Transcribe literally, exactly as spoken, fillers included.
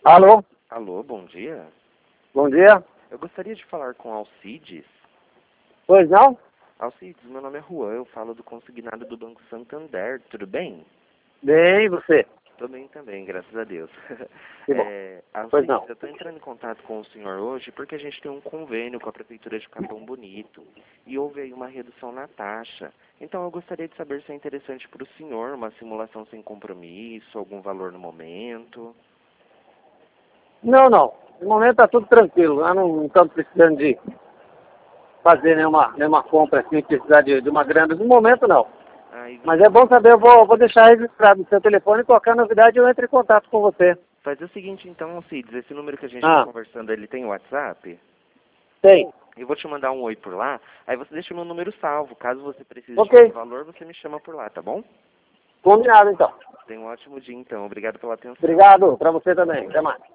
Alô? Alô, bom dia. Bom dia. Eu gostaria de falar com Alcides. Pois não? Alcides, meu nome é Juan, eu falo do consignado do Banco Santander, tudo bem? Bem, e você? Tô bem também, graças a Deus. Que bom. É, Pois Alcides, não. eu estou entrando em contato com o senhor hoje porque a gente tem um convênio com a Prefeitura de Capão Bonito e houve aí uma redução na taxa. Então eu gostaria de saber se é interessante para o senhor uma simulação sem compromisso, algum valor no momento. Não, não. No momento tá tudo tranquilo. Nós não estamos precisando de fazer nenhuma, nenhuma compra assim, precisar de, de uma grana. No momento não. Aí Mas é bom saber, eu vou, vou deixar registrado no seu telefone e qualquer novidade eu entro em contato com você. faz o seguinte então, Alcides, esse número que a gente está Ah, conversando, ele tem WhatsApp? tem. Eu vou te mandar um oi por lá, aí você deixa o meu número salvo. Caso você precise de Ok. algum valor, você me chama por lá, tá bom? Combinado então. Tenha um ótimo dia então. Obrigado pela atenção. Obrigado. Para você também. Até mais.